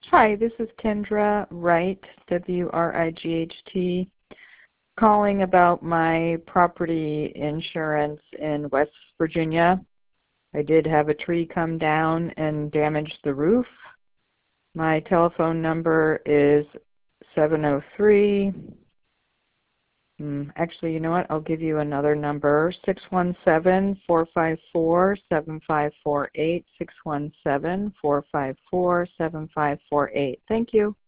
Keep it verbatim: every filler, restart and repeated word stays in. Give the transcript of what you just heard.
Hi, this is Kendra Wright, W R I G H T, calling about my property insurance in West Virginia. I did have a tree come down and damage the roof. My telephone number is seven oh three, hmm, actually, you know what, I'll give you another number, six one seven, four five four, seven five four eight, six one seven, four five four, seven five four eight. Thank you.